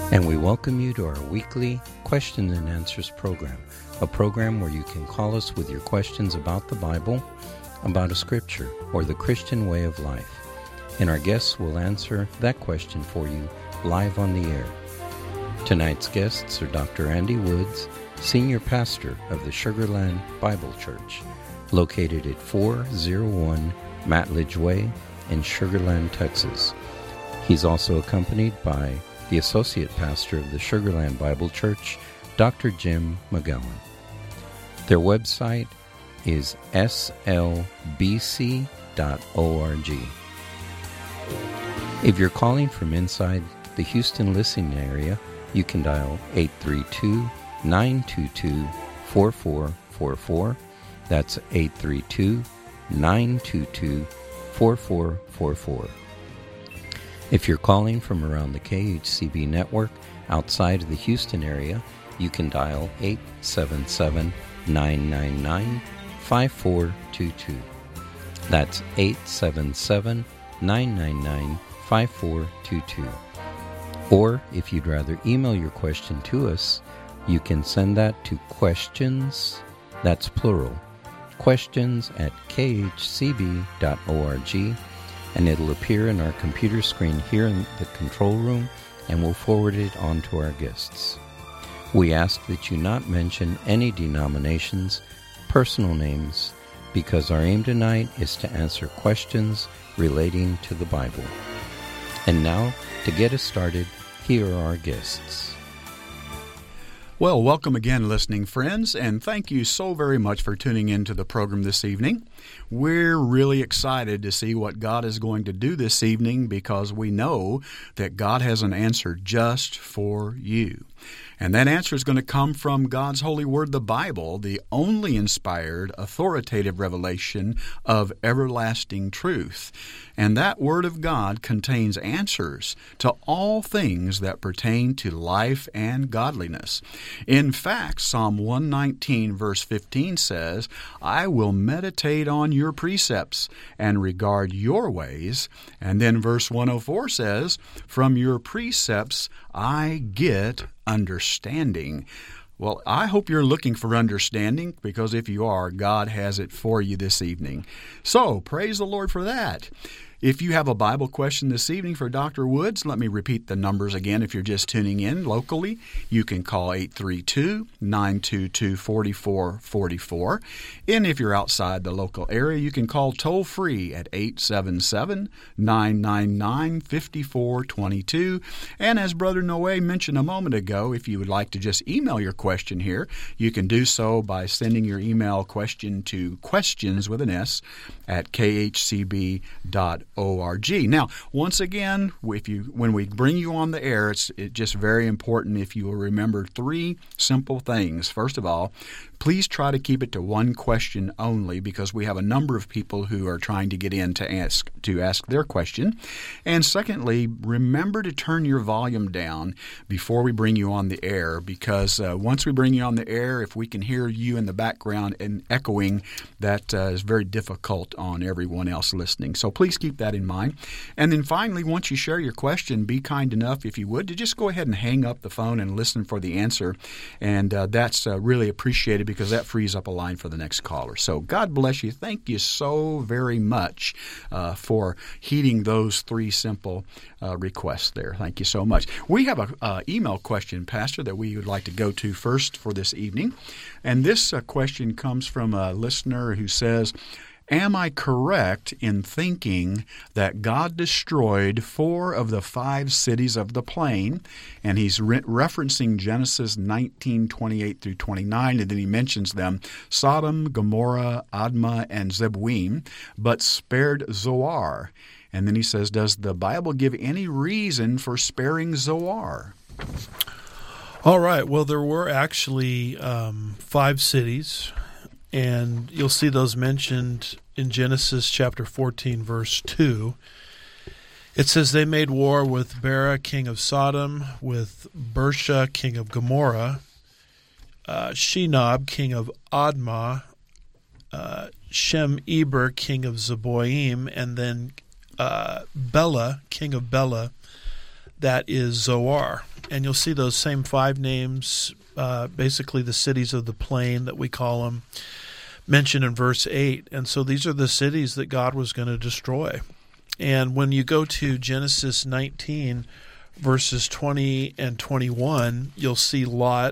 And we welcome you to our weekly Questions and Answers program, a program where you can call us with your questions about the Bible, about a scripture, or the Christian way of life. And our guests will answer that question for you live on the air. Tonight's guests are Dr. Andy Woods, Senior Pastor of the Sugar Land Bible Church, located at 401 Matledge Way in Sugar Land, Texas. He's also accompanied by the Associate Pastor of the Sugar Land Bible Church, Dr. Jim McGowan. Their website is slbc.org. If you're calling from inside the Houston listening area, you can dial 832-922-4444. That's 832-922-4444. If you're calling from around the KHCB network outside of the Houston area, you can dial 877-999-5422. That's 877-999-5422. Or if you'd rather email your question to us, you can send that to questions, that's plural, questions@khcb.org, and it'll appear in our computer screen here in the control room, and we'll forward it on to our guests. We ask that you not mention any denominations, personal names, because our aim tonight is to answer questions relating to the Bible. And now, to get us started, here are our guests. Well, welcome again, listening friends, and thank you so very much for tuning in to the program this evening. We're really excited to see what God is going to do this evening because we know that God has an answer just for you. And that answer is going to come from God's holy word, the Bible, the only inspired, authoritative revelation of everlasting truth. And that word of God contains answers to all things that pertain to life and godliness. In fact, Psalm 119 verse 15 says, "I will meditate on your precepts and regard your ways." And then verse 104 says, "From your precepts I get understanding." Well, I hope you're looking for understanding, because if you are, God has it for you this evening. So, praise the Lord for that. If you have a Bible question this evening for Dr. Woods, let me repeat the numbers again. If you're just tuning in locally, you can call 832-922-4444. And if you're outside the local area, you can call toll-free at 877-999-5422. And as Brother Noe mentioned a moment ago, if you would like to just email your question here, you can do so by sending your email question to questions with an S at khcb.org. Now, once again, when we bring you on the air, it's just very important if you will remember three simple things. First of all, please try to keep it to one question only, because we have a number of people who are trying to get in to ask their question. And secondly, remember to turn your volume down before we bring you on the air, because once we bring you on the air, if we can hear you in the background and echoing, that is very difficult on everyone else listening. So please keep that in mind. And then finally, once you share your question, be kind enough, if you would, to just go ahead and hang up the phone and listen for the answer. And that's really appreciated, because that frees up a line for the next caller. So God bless you. Thank you so very much for heeding those three simple requests there. Thank you so much. We have an email question, Pastor, that we would like to go to first for this evening. And this question comes from a listener who says, "Am I correct in thinking that God destroyed 4 of the 5 cities of the plain?" And he's referencing Genesis 19:28 through 29, and then he mentions them: Sodom, Gomorrah, Admah, and Zeboim, but spared Zoar. And then he says, does the Bible give any reason for sparing Zoar? All right. Well, there were actually 5 cities, and you'll see those mentioned in Genesis chapter 14, verse 2. It says they made war with Bera, king of Sodom, with Bersha, king of Gomorrah, Shenob, king of Admah, Shem-Eber, king of Zeboim, and then Bela, king of Bela, that is Zoar. and you'll see those same 5 names, basically the cities of the plain that we call them, mentioned in verse 8. And so these are the cities that God was going to destroy. And when you go to Genesis 19, verses 20 and 21, you'll see Lot,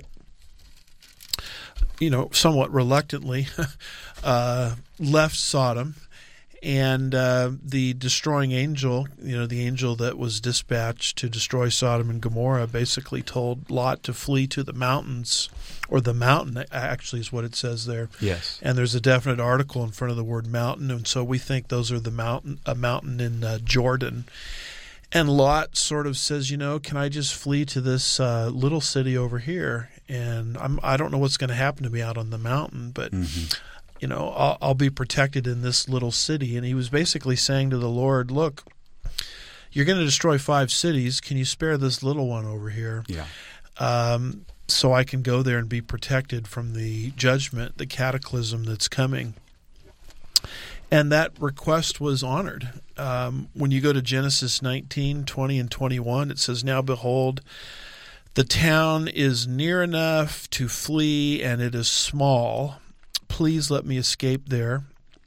somewhat reluctantly, left Sodom. And the destroying angel, the angel that was dispatched to destroy Sodom and Gomorrah, basically told Lot to flee to the mountains, or the mountain actually is what it says there. Yes. And there's a definite article in front of the word mountain, and so we think those are a mountain in Jordan. And Lot sort of says, can I just flee to this little city over here? And I don't know what's going to happen to me out on the mountain, but I'll be protected in this little city. And he was basically saying to the Lord, look, you're going to destroy 5 cities. Can you spare this little one over here? Yeah. So I can go there and be protected from the judgment, the cataclysm that's coming. And that request was honored. When you go to Genesis 19, 20, and 21, it says, now behold, the town is near enough to flee, and it is small. Please let me escape there.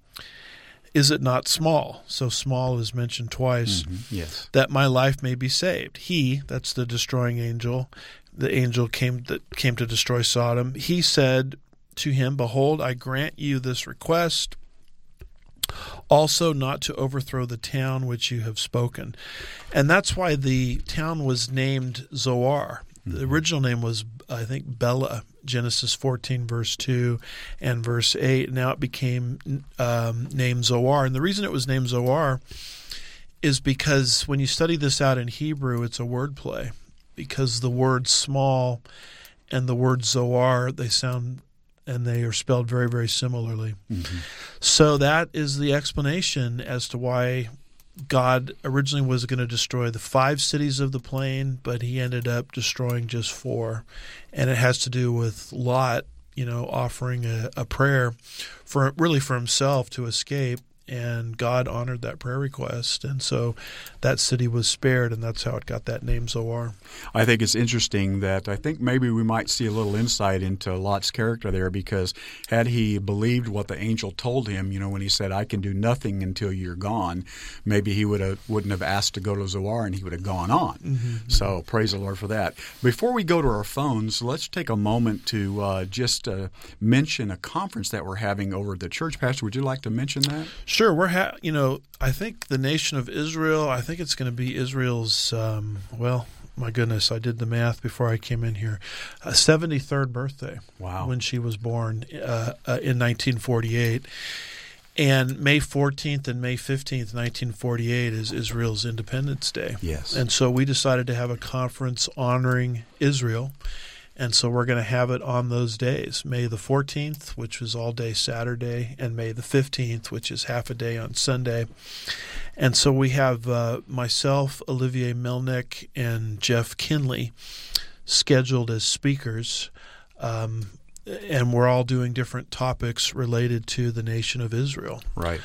Is it not small? So small is mentioned twice. Mm-hmm. Yes. That my life may be saved. He, that's the destroying angel, the angel came to destroy Sodom. He said to him, behold, I grant you this request, also not to overthrow the town which you have spoken. And that's why the town was named Zoar. The original name was, I think, Bela, Genesis 14, verse 2 and verse 8. Now it became named Zoar. And the reason it was named Zoar is because when you study this out in Hebrew, it's a wordplay. Because the word small and the word Zoar, they sound and they are spelled very, very similarly. Mm-hmm. So that is the explanation as to why God originally was going to destroy the 5 cities of the plain, but he ended up destroying just 4. And it has to do with Lot, offering a prayer for himself to escape, and God honored that prayer request. And so that city was spared, and that's how it got that name Zoar. I think it's interesting that I think maybe we might see a little insight into Lot's character there, because had he believed what the angel told him, when he said, I can do nothing until you're gone, maybe he wouldn't have asked to go to Zoar, and he would have gone on. Mm-hmm. So praise the Lord for that. Before we go to our phones, let's take a moment to just mention a conference that we're having over at the church. Pastor, would you like to mention that? Sure. We're I think the nation of Israel, I think it's going to be Israel's, my goodness, I did the math before I came in here, 73rd birthday. Wow. When she was born in 1948. And May 14th and May 15th, 1948 is Israel's Independence Day. Yes. And so we decided to have a conference honoring Israel. And so we're going to have it on those days, May the 14th, which is all day Saturday, and May the 15th, which is half a day on Sunday. And so we have myself, Olivier Melnick, and Jeff Kinley scheduled as speakers, and we're all doing different topics related to the nation of Israel. Right.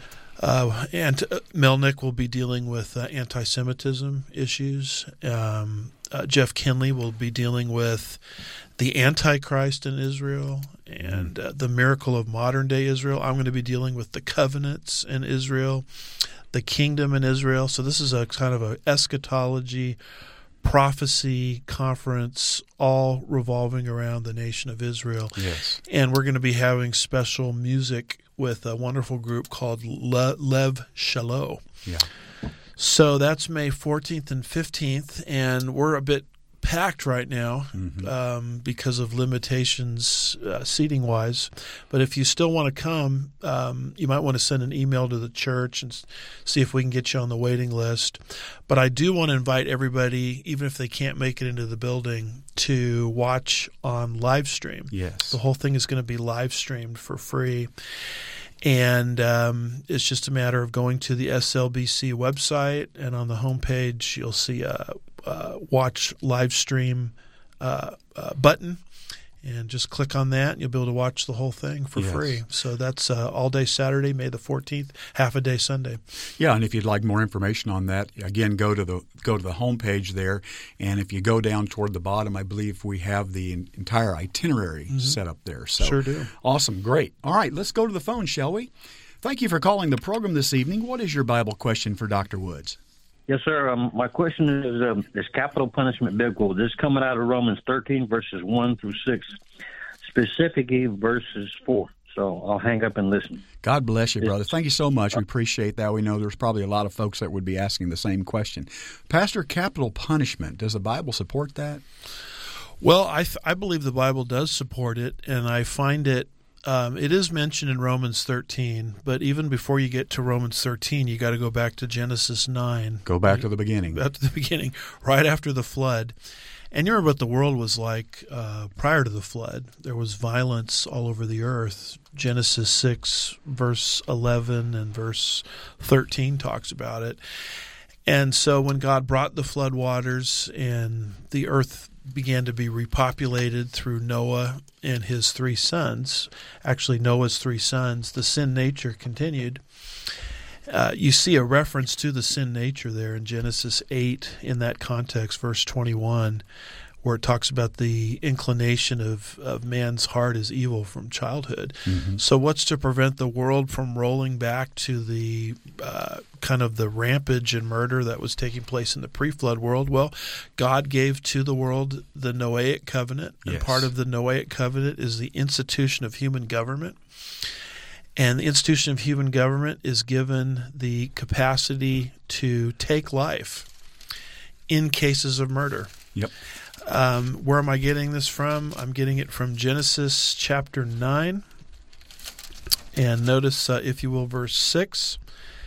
And Melnick will be dealing with anti-Semitism issues. Jeff Kinley will be dealing with the Antichrist in Israel and the miracle of modern-day Israel. I'm going to be dealing with the covenants in Israel, the kingdom in Israel. So this is a kind of a eschatology, prophecy conference, all revolving around the nation of Israel. Yes. And we're going to be having special music with a wonderful group called Lev Shalom. Yeah. So that's May 14th and 15th, and we're a bit packed right now because of limitations seating-wise. But if you still want to come, you might want to send an email to the church and see if we can get you on the waiting list. But I do want to invite everybody, even if they can't make it into the building, to watch on live stream. Yes. The whole thing is going to be live streamed for free. And it's just a matter of going to the SLBC website, and on the homepage you'll see a watch live stream button, And just click on that, and you'll be able to watch the whole thing for free. So that's all day Saturday, May the 14th, half a day Sunday. Yeah, and if you'd like more information on that, again, go to the homepage there, and if you go down toward the bottom, I believe we have the entire itinerary set up there. So, sure do. Awesome, great. All right, let's go to the phone, shall we? Thank you for calling the program this evening. What is your Bible question for Dr. Woods? Yes, sir. My question is capital punishment biblical? This is coming out of Romans 13, verses 1 through 6, specifically verses 4. So I'll hang up and listen. God bless you, brother. Thank you so much. We appreciate that. We know there's probably a lot of folks that would be asking the same question. Pastor, capital punishment, does the Bible support that? Well, I believe the Bible does support it, and I find it it is mentioned in Romans 13, but even before you get to Romans 13, you got to go back to Genesis 9. Go back to the beginning. Back to the beginning, right after the flood. And you remember what the world was like prior to the flood. There was violence all over the earth. Genesis 6, verse 11 and verse 13 talks about it. And so when God brought the flood waters and the earth began to be repopulated through Noah and his 3 sons. Actually, Noah's 3 sons. The sin nature continued. You see a reference to the sin nature there in Genesis 8 in that context, verse 21, where it talks about the inclination of man's heart is evil from childhood. Mm-hmm. So what's to prevent the world from rolling back to the kind of the rampage and murder that was taking place in the pre-flood world? Well, God gave to the world the Noahic covenant, and part of the Noahic covenant is the institution of human government. And the institution of human government is given the capacity to take life in cases of murder. Yep. Where am I getting this from? I'm getting it from Genesis chapter 9. And notice, if you will, verse 6.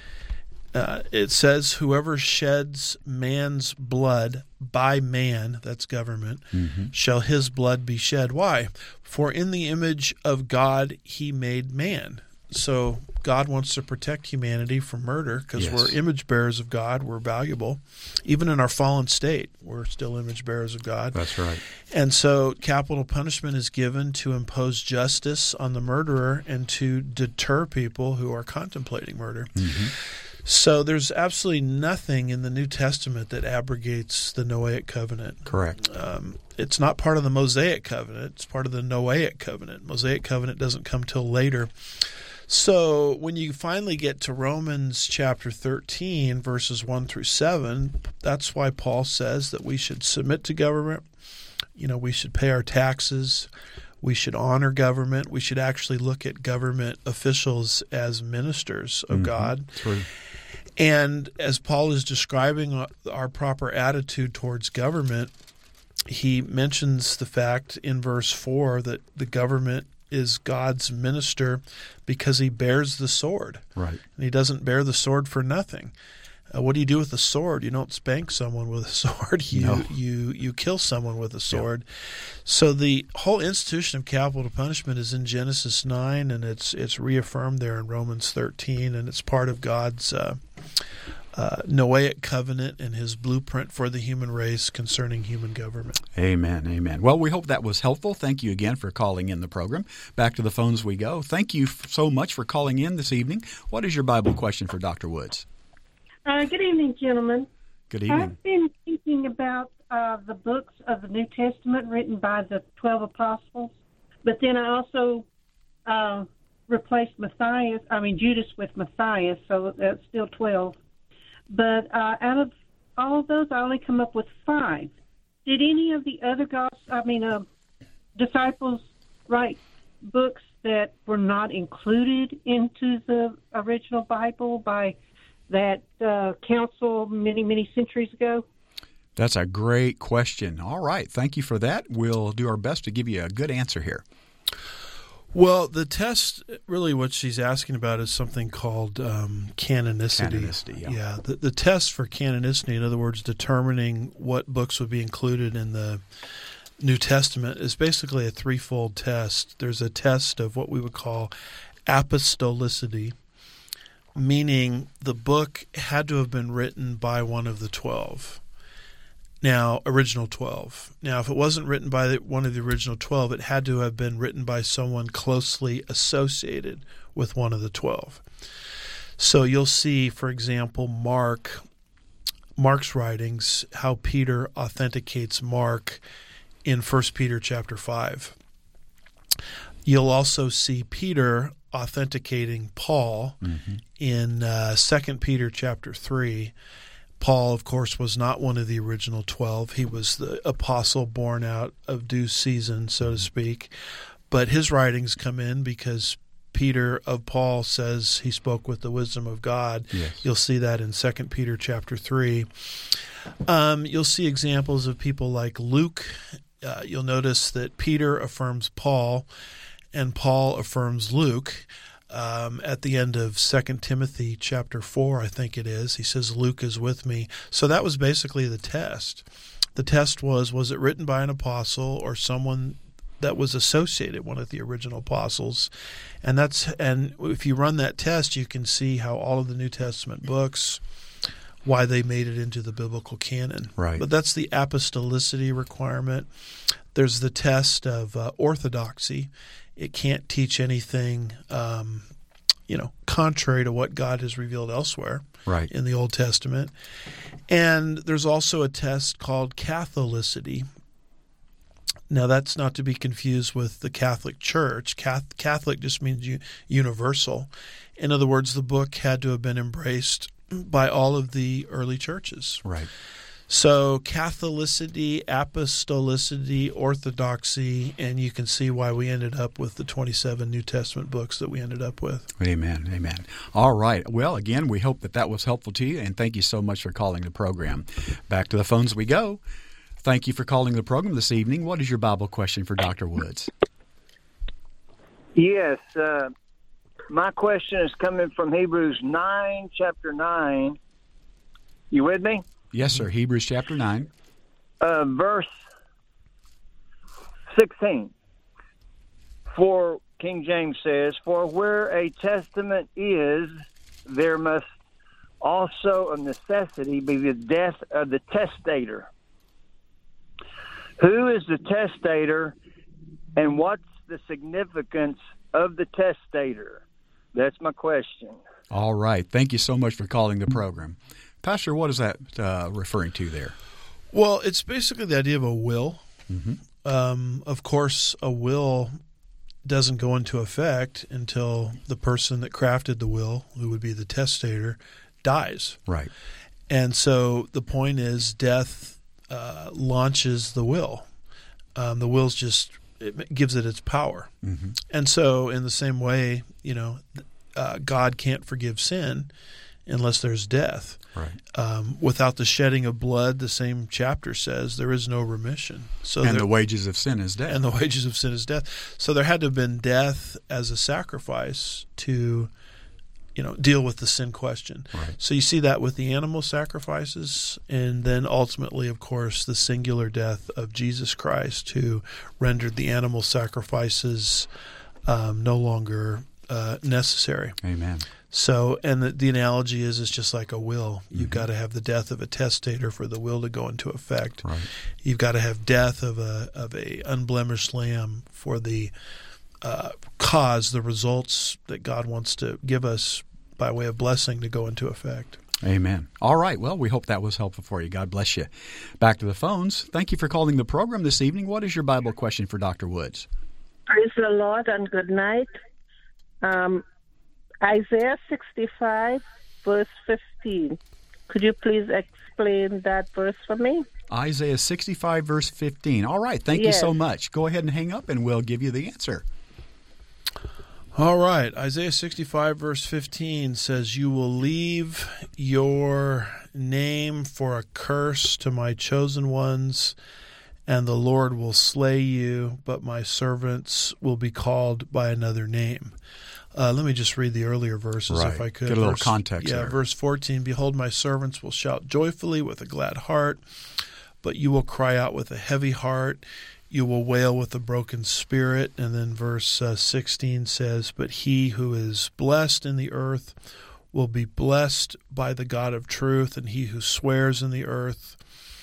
It says, whoever sheds man's blood by man, that's government, shall his blood be shed. Why? For in the image of God he made man. So God wants to protect humanity from murder because we're image bearers of God. We're valuable. Even in our fallen state, we're still image bearers of God. That's right. And so capital punishment is given to impose justice on the murderer and to deter people who are contemplating murder. Mm-hmm. So there's absolutely nothing in the New Testament that abrogates the Noahic covenant. Correct. It's not part of the Mosaic covenant. It's part of the Noahic covenant. Mosaic covenant doesn't come till later. So when you finally get to Romans chapter 13, verses 1 through 7, that's why Paul says that we should submit to government. We should pay our taxes. We should honor government. We should actually look at government officials as ministers of God. True. And as Paul is describing our proper attitude towards government, he mentions the fact in verse 4 that the government is God's minister because he bears the sword. Right. And he doesn't bear the sword for nothing. What do you do with a sword? You don't spank someone with a sword. You kill someone with a sword. Yeah. So the whole institution of capital punishment is in Genesis 9, and it's reaffirmed there in Romans 13, and it's part of God's Noahic covenant and his blueprint for the human race concerning human government. Amen, amen. Well, we hope that was helpful. Thank you again for calling in the program. Back to the phones we go. Thank you so much for calling in this evening. What is your Bible question for Dr. Woods? Good evening, gentlemen. Good evening. I've been thinking about the books of the New Testament written by the 12 apostles, but then I also replaced Judas with Matthias, so that's still 12. But out of all of those, I only come up with 5. Did any of the other disciples write books that were not included into the original Bible by that council many, many centuries ago? That's a great question. All right. Thank you for that. We'll do our best to give you a good answer here. Well, the test, really what she's asking about is something called canonicity. Yeah. The test for canonicity, in other words, determining what books would be included in the New Testament, is basically a threefold test. There's a test of what we would call apostolicity, meaning the book had to have been written by one of the 12. Now, original 12. Now, if it wasn't written by one of the original 12, it had to have been written by someone closely associated with one of the 12. So you'll see, for example, Mark's writings, how Peter authenticates Mark in 1 Peter chapter 5. You'll also see Peter authenticating Paul in 2 Peter chapter 3. Paul, of course, was not one of the original 12. He was the apostle born out of due season, so to speak. But his writings come in because Peter of Paul says he spoke with the wisdom of God. Yes. You'll see that in 2 Peter chapter 3. You'll see examples of people like Luke. You'll notice that Peter affirms Paul and Paul affirms Luke. At the end of 2 Timothy chapter 4, I think it is, he says, Luke is with me. So that was basically the test. The test was it written by an apostle or someone that was associated, one of the original apostles? And if you run that test, you can see how all of the New Testament books, why they made it into the biblical canon. Right. But that's the apostolicity requirement. There's the test of orthodoxy. It can't teach anything, contrary to what God has revealed elsewhere in the Old Testament. And there's also a test called Catholicity. Now, that's not to be confused with the Catholic Church. Catholic just means universal. In other words, the book had to have been embraced by all of the early churches. Right. So Catholicity, apostolicity, orthodoxy, and you can see why we ended up with the 27 New Testament books that we ended up with. Amen. Amen. All right. Well, again, we hope that was helpful to you, and thank you so much for calling the program. Back to the phones we go. Thank you for calling the program this evening. What is your Bible question for Dr. Woods? Yes. My question is coming from Hebrews 9, chapter 9. You with me? Yes, sir. Hebrews chapter 9. Verse 16. For King James says, for where a testament is, there must also of necessity be the death of the testator. Who is the testator, and what's the significance of the testator? That's my question. All right. Thank you so much for calling the program. Pastor, what is that referring to there? Well, it's basically the idea of a will. Mm-hmm. Of course, a will doesn't go into effect until the person that crafted the will, who would be the testator, dies. Right. And so the point is death launches the will. The will's just, it gives it its power. Mm-hmm. And so in the same way, God can't forgive sin unless there's death. Right. Without the shedding of blood, the same chapter says, there is no remission. So the wages of sin is death. And the wages of sin is death. So there had to have been death as a sacrifice to, deal with the sin question. Right. So you see that with the animal sacrifices, and then ultimately, of course, the singular death of Jesus Christ, who rendered the animal sacrifices no longer necessary. Amen. So, and the analogy is it's just like a will. You've got to have the death of a testator for the will to go into effect. Right. You've got to have death of a unblemished lamb for the cause, the results that God wants to give us by way of blessing to go into effect. Amen. All right. Well, we hope that was helpful for you. God bless you. Back to the phones. Thank you for calling the program this evening. What is your Bible question for Dr. Woods? Praise the Lord and good night. Isaiah 65, verse 15. Could you please explain that verse for me? Isaiah 65, verse 15. All right. Thank you so much. Go ahead and hang up, and we'll give you the answer. All right. Isaiah 65, verse 15 says, you will leave your name for a curse to my chosen ones, and the Lord will slay you, but my servants will be called by another name. Let me just read the earlier verses if I could. Get a little context there. Verse 14, behold, my servants will shout joyfully with a glad heart, but you will cry out with a heavy heart. You will wail with a broken spirit. And then verse 16 says, but he who is blessed in the earth will be blessed by the God of truth, and he who swears in the earth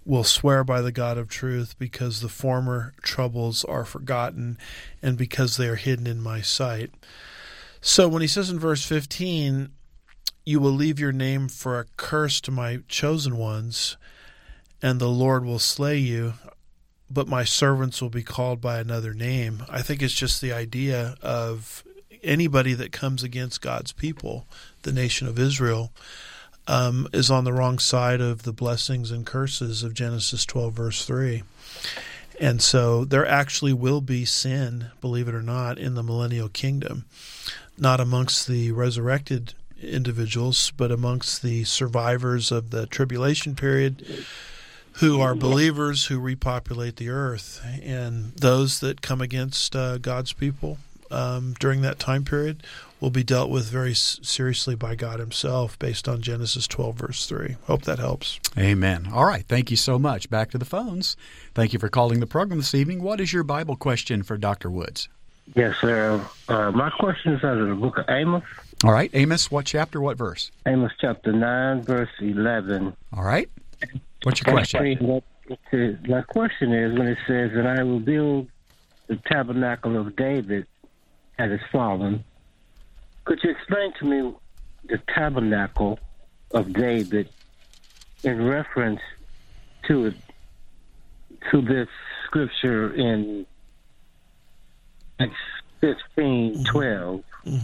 will swear by the God of truth, because the former troubles are forgotten and because they are hidden in my sight. So when he says in verse 15, you will leave your name for a curse to my chosen ones, and the Lord will slay you, but my servants will be called by another name. I think it's just the idea of anybody that comes against God's people, the nation of Israel, is on the wrong side of the blessings and curses of Genesis 12, verse 3. And so there actually will be sin, believe it or not, in the millennial kingdom, not amongst the resurrected individuals, but amongst the survivors of the tribulation period, who are believers who repopulate the earth. And those that come against God's people during that time period will be dealt with very seriously by God himself, based on Genesis 12, verse 3. Hope that helps. Amen. All right. Thank you so much. Back to the phones. Thank you for calling the program this evening. What is your Bible question for Dr. Woods? Yes, sir. My question is out of the book of Amos. All right. Amos, what chapter, what verse? Amos chapter 9, verse 11. All right. What's your question? My question is, when it says, and I will build the tabernacle of David that is fallen, could you explain to me the tabernacle of David in reference to this scripture in Acts 15:12,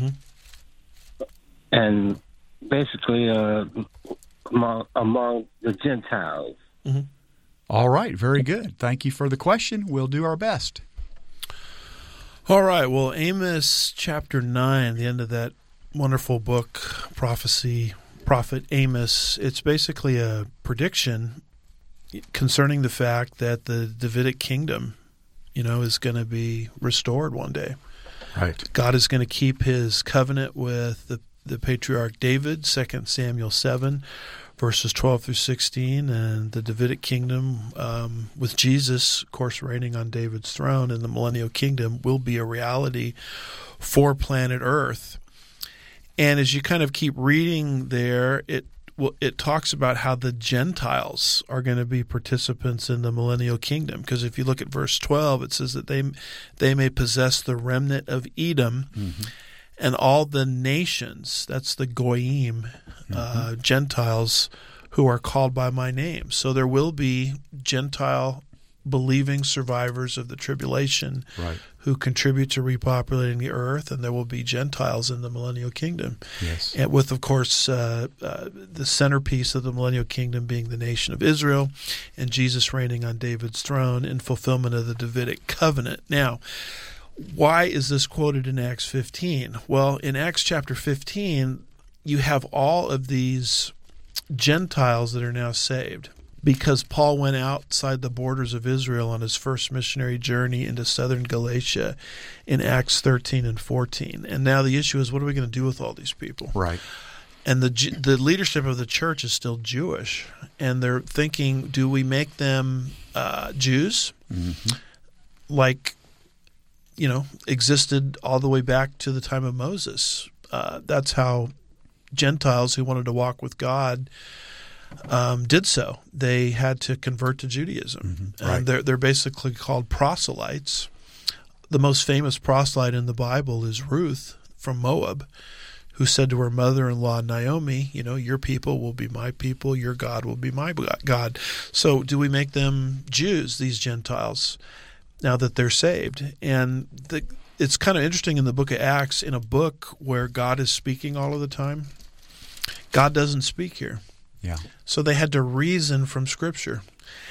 and basically among the Gentiles? All right, very good. Thank you for the question. We'll do our best. All right, well, Amos chapter 9, the end of that wonderful book, prophet Amos, it's basically a prediction concerning the fact that the Davidic kingdom, is going to be restored one day. Right. God is going to keep his covenant with the patriarch David, 2 Samuel 7, verses 12 through 16, and the Davidic kingdom with Jesus, of course, reigning on David's throne in the millennial kingdom will be a reality for planet Earth. And as you kind of keep reading there, it talks about how the Gentiles are going to be participants in the millennial kingdom. Because if you look at verse 12, it says that they may possess the remnant of Edom, and all the nations, that's the Goyim, Gentiles, who are called by my name. So there will be Gentile believing survivors of the tribulation who contribute to repopulating the earth, and there will be Gentiles in the millennial kingdom. Yes. And with, of course, the centerpiece of the millennial kingdom being the nation of Israel, and Jesus reigning on David's throne in fulfillment of the Davidic covenant. Now, why is this quoted in Acts 15? Well, in Acts chapter 15, you have all of these Gentiles that are now saved, because Paul went outside the borders of Israel on his first missionary journey into southern Galatia in Acts 13 and 14. And now the issue is, what are we going to do with all these people? Right. And the leadership of the church is still Jewish, and they're thinking, do we make them Jews? Like, existed all the way back to the time of Moses. That's how Gentiles who wanted to walk with God did so. They had to convert to Judaism. Right. They're basically called proselytes. The most famous proselyte in the Bible is Ruth from Moab, who said to her mother-in-law Naomi, your people will be my people, your God will be my God. So do we make them Jews, these Gentiles, now that they're saved? And it's kind of interesting in the book of Acts, in a book where God is speaking all of the time, God doesn't speak here. Yeah. So they had to reason from Scripture.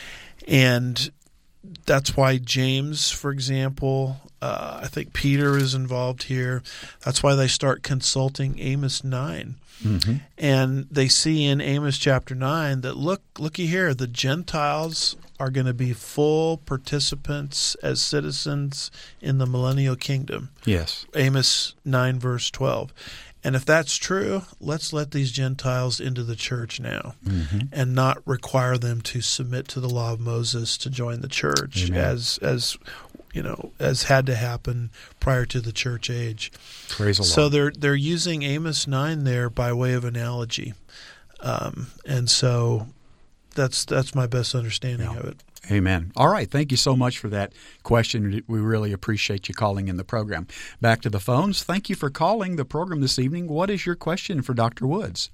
And that's why James, for example, I think Peter is involved here. That's why they start consulting Amos 9. And they see in Amos chapter 9 that, looky here, the Gentiles are going to be full participants as citizens in the millennial kingdom. Yes. Amos 9, verse 12. And if that's true, let's let these Gentiles into the church now and not require them to submit to the law of Moses to join the church. Amen. as had to happen prior to the church age. Praise the So Lord. they're using Amos 9 there by way of analogy. And so That's my best understanding of it. Amen. All right. Thank you so much for that question. We really appreciate you calling in the program. Back to the phones. Thank you for calling the program this evening. What is your question for Dr. Woods?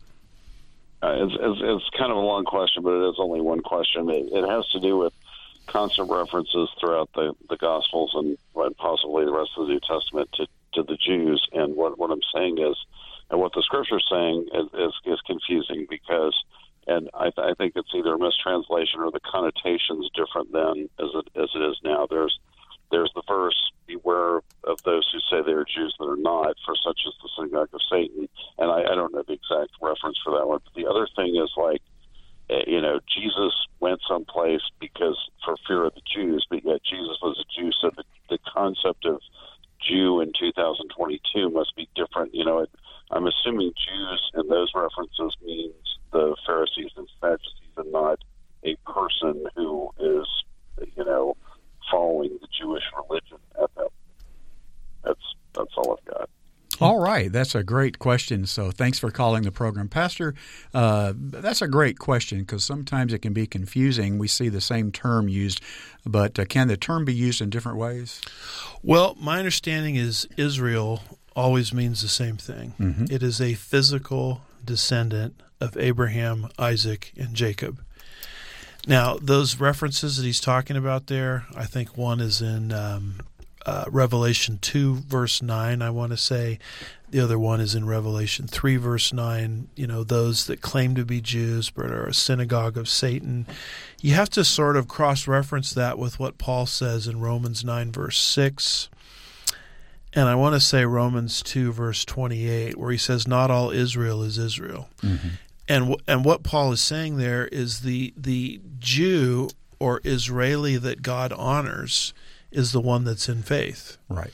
It's kind of a long question, but it is only one question. It has to do with constant references throughout the Gospels and possibly the rest of the New Testament to the Jews. And what I'm saying is, and what the Scripture is saying is confusing because, and I think it's either a mistranslation or the connotation's different then as it is now. There's the verse, beware of those who say they are Jews that are not, for such is the synagogue of Satan. And I don't know the exact reference for that one. But the other thing is Jesus went someplace because for fear of the Jews, but yet Jesus was a Jew. So the concept of Jew in 2022 must be different. I'm assuming Jews in those references means the Pharisees and Sadducees and not a person who is, following the Jewish religion at that. That's all I've got. All right. That's a great question. So thanks for calling the program. Pastor, that's a great question because sometimes it can be confusing. We see the same term used, but can the term be used in different ways? Well, my understanding is Israel always means the same thing. Mm-hmm. It is a physical descendant of Abraham, Isaac, and Jacob. Now, those references that he's talking about there, I think one is in Revelation 2, verse 9, I want to say. The other one is in Revelation 3, verse 9, those that claim to be Jews but are a synagogue of Satan. You have to sort of cross-reference that with what Paul says in Romans 9, verse 6. And I want to say Romans 2, verse 28, where he says, not all Israel is Israel. Mm-hmm. And what Paul is saying there is the Jew or Israeli that God honors is the one that's in faith. Right.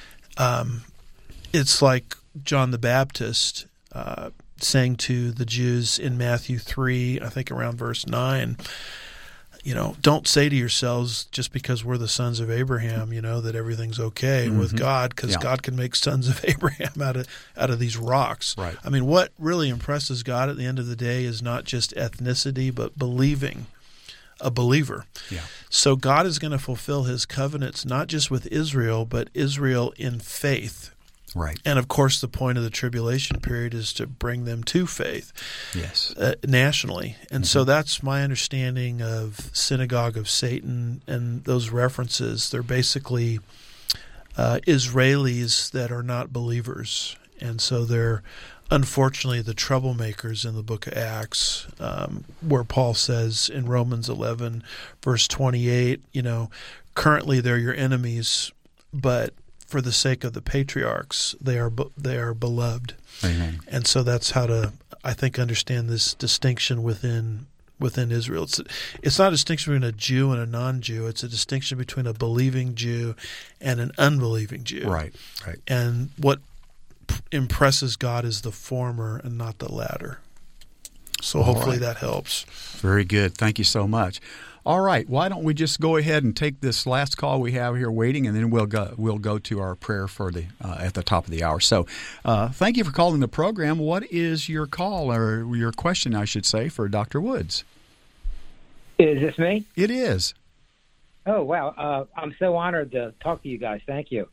It's like John the Baptist saying to the Jews in Matthew 3, I think around verse 9, don't say to yourselves just because we're the sons of Abraham, that everything's okay mm-hmm. with God, because God can make sons of Abraham out of these rocks. Right. I mean, what really impresses God at the end of the day is not just ethnicity, but believing. A believer. Yeah. So God is going to fulfill his covenants not just with Israel, but Israel in faith. Right. And of course, the point of the tribulation period is to bring them to faith. Yes. Nationally. And mm-hmm. so that's my understanding of synagogue of Satan and those references. They're basically Israelis that are not believers. And so they're unfortunately the troublemakers in the book of Acts, where Paul says in Romans 11, verse 28, currently they're your enemies, but for the sake of the patriarchs, they are beloved. Amen. And so that's how to, I think, understand this distinction within Israel. It's not a distinction between a Jew and a non-Jew. It's a distinction between a believing Jew and an unbelieving Jew. Right. And what impresses God is the former and not the latter. So hopefully that helps. Very good. Thank you so much. All right. Why don't we just go ahead and take this last call we have here waiting, and then we'll go to our prayer for the at the top of the hour. So thank you for calling the program. What is your call, or your question, I should say, for Dr. Woods? Is this me? It is. Oh, wow. I'm so honored to talk to you guys. Thank you.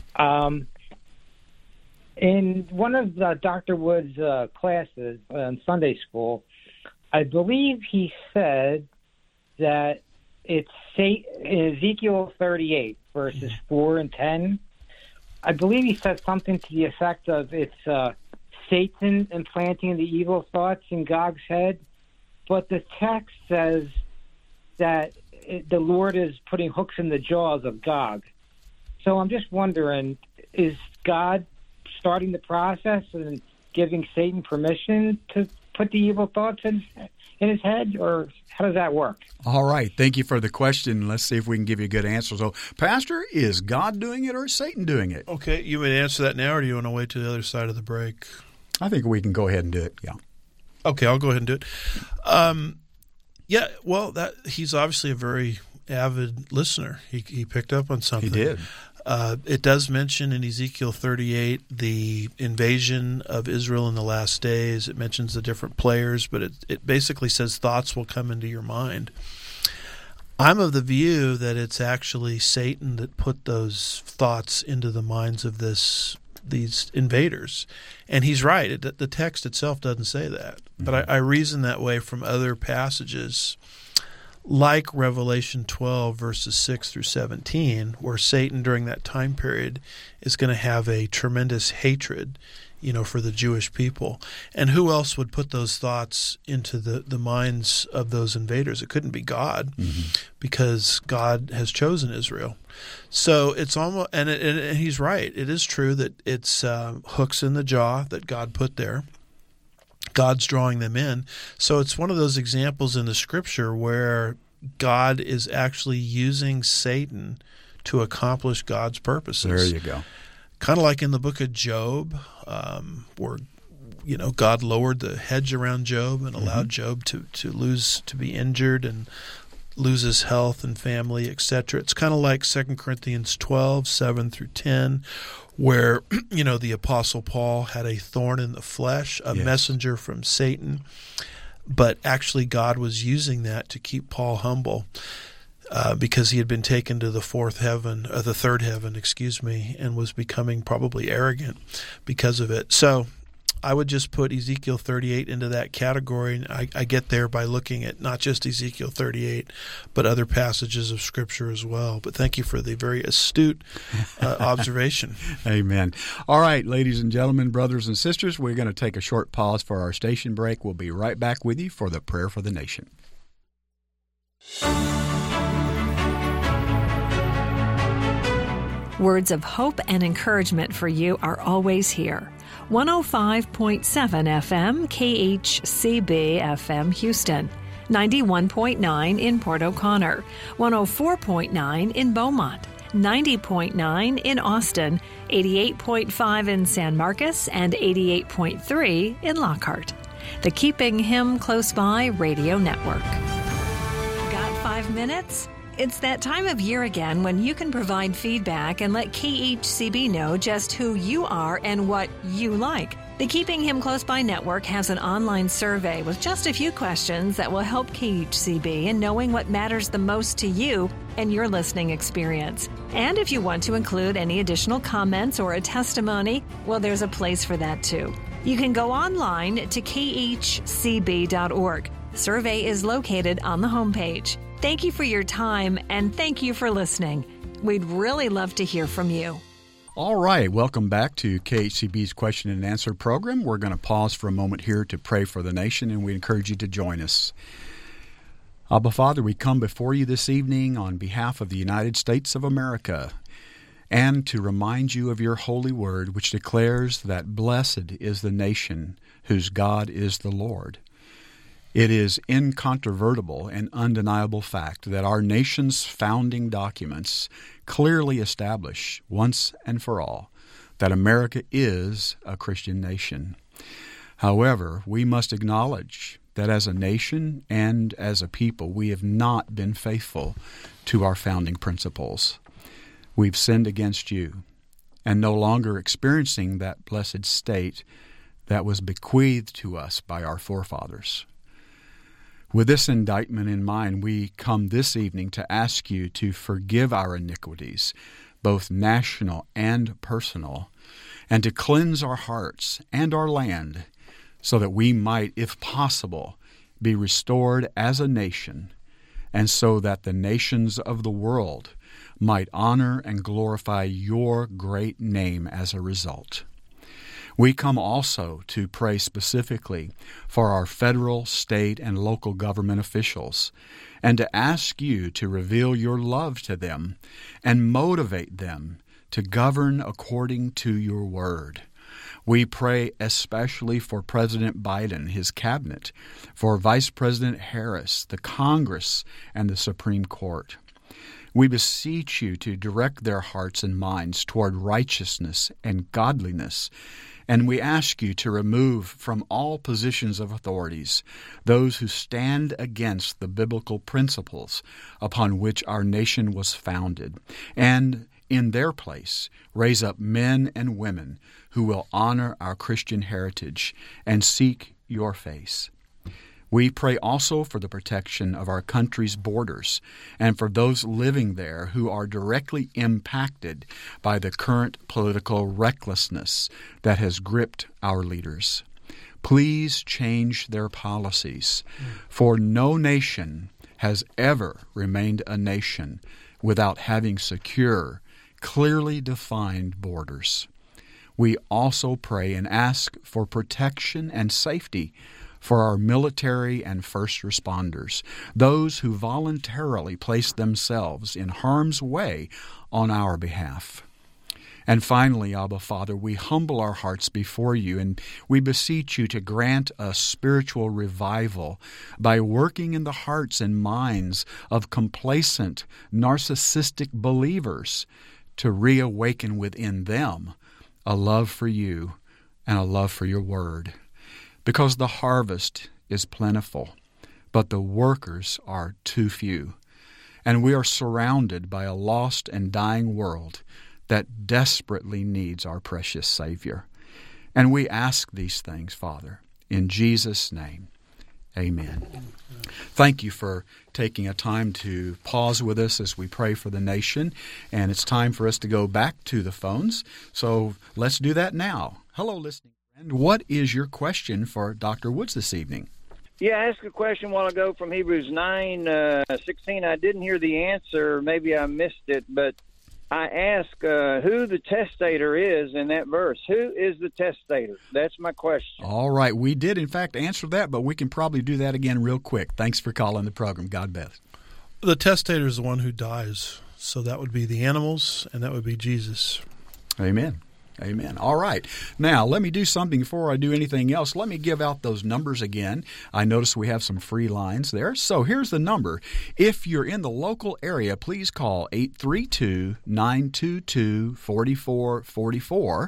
In one of Dr. Wood's classes in Sunday school, I believe he said that it's in Ezekiel 38, verses 4 and 10. I believe he said something to the effect of it's Satan implanting the evil thoughts in Gog's head, but the text says that the Lord is putting hooks in the jaws of Gog. So I'm just wondering, is God starting the process and giving Satan permission to put the evil thoughts in his head, or how does that work? All right. Thank you for the question. Let's see if we can give you a good answer. So, Pastor, is God doing it or is Satan doing it? Okay. You would answer that now, or do you want to wait to the other side of the break? I think we can go ahead and do it, yeah. Okay, I'll go ahead and do it. He's obviously a very avid listener. He picked up on something. He did. It does mention in Ezekiel 38 the invasion of Israel in the last days. It mentions the different players, but it basically says thoughts will come into your mind. I'm of the view that it's actually Satan that put those thoughts into the minds of these invaders. And he's right. The text itself doesn't say that. But I reason that way from other passages like Revelation 12, verses 6 through 17, where Satan during that time period is going to have a tremendous hatred, for the Jewish people. And who else would put those thoughts into the minds of those invaders? It couldn't be God, because God has chosen Israel. So it's almost, and he's right. It is true that it's hooks in the jaw that God put there. God's drawing them in. So it's one of those examples in the Scripture where God is actually using Satan to accomplish God's purposes. There you go. Kind of like in the book of Job, where God lowered the hedge around Job and allowed Job to be injured and lose his health and family, etc. It's kind of like 2 Corinthians 12, 7 through 10, where the Apostle Paul had a thorn in the flesh, a messenger from Satan, but actually God was using that to keep Paul humble. Because he had been taken to the third heaven, and was becoming probably arrogant because of it. So I would just put Ezekiel 38 into that category, and I get there by looking at not just Ezekiel 38, but other passages of Scripture as well. But thank you for the very astute observation. Amen. All right, ladies and gentlemen, brothers and sisters, we're going to take a short pause for our station break. We'll be right back with you for the Prayer for the Nation. Words of hope and encouragement for you are always here. 105.7 FM KHCB FM Houston, 91.9 in Port O'Connor, 104.9 in Beaumont, 90.9 in Austin, 88.5 in San Marcos, and 88.3 in Lockhart. The Keeping Him Close By Radio Network. Got 5 minutes? It's that time of year again when you can provide feedback and let KHCB know just who you are and what you like. The Keeping Him Close By Network has an online survey with just a few questions that will help KHCB in knowing what matters the most to you and your listening experience. And if you want to include any additional comments or a testimony, well, there's a place for that too. You can go online to khcb.org. Survey is located on the homepage. Thank you for your time, and thank you for listening. We'd really love to hear from you. All right, welcome back to KHCB's Question and Answer program. We're going to pause for a moment here to pray for the nation, and we encourage you to join us. Abba Father, we come before you this evening on behalf of the United States of America, and to remind you of your holy word, which declares that blessed is the nation whose God is the Lord. It is incontrovertible and undeniable fact that our nation's founding documents clearly establish once and for all that America is a Christian nation. However, we must acknowledge that as a nation and as a people, we have not been faithful to our founding principles. We've sinned against you and no longer experiencing that blessed state that was bequeathed to us by our forefathers. With this indictment in mind, we come this evening to ask you to forgive our iniquities, both national and personal, and to cleanse our hearts and our land so that we might, if possible, be restored as a nation, and so that the nations of the world might honor and glorify your great name as a result. We come also to pray specifically for our federal, state, and local government officials, and to ask you to reveal your love to them and motivate them to govern according to your word. We pray especially for President Biden, his cabinet, for Vice President Harris, the Congress, and the Supreme Court. We beseech you to direct their hearts and minds toward righteousness and godliness, and we ask you to remove from all positions of authorities those who stand against the biblical principles upon which our nation was founded, and in their place, raise up men and women who will honor our Christian heritage and seek your face. We pray also for the protection of our country's borders and for those living there who are directly impacted by the current political recklessness that has gripped our leaders. Please change their policies, for no nation has ever remained a nation without having secure, clearly defined borders. We also pray and ask for protection and safety for our military and first responders, those who voluntarily place themselves in harm's way on our behalf. And finally, Abba Father, we humble our hearts before you, and we beseech you to grant us spiritual revival by working in the hearts and minds of complacent, narcissistic believers to reawaken within them a love for you and a love for your word. Because the harvest is plentiful, but the workers are too few, and we are surrounded by a lost and dying world that desperately needs our precious Savior. And we ask these things, Father, in Jesus' name. Amen. Thank you for taking a time to pause with us as we pray for the nation. And it's time for us to go back to the phones. So let's do that now. Hello, listening friend. What is your question for Dr. Woods this evening? Yeah, I asked a question a while ago from Hebrews 9:16. I didn't hear the answer. Maybe I missed it, but I asked who the testator is in that verse. Who is the testator? That's my question. All right. We did, in fact, answer that, but we can probably do that again real quick. Thanks for calling the program. God bless. The testator is the one who dies. So that would be the animals, and that would be Jesus. Amen. Amen. All right. Now, let me do something before I do anything else. Let me give out those numbers again. I notice we have some free lines there. So here's the number. If you're in the local area, please call 832-922-4444,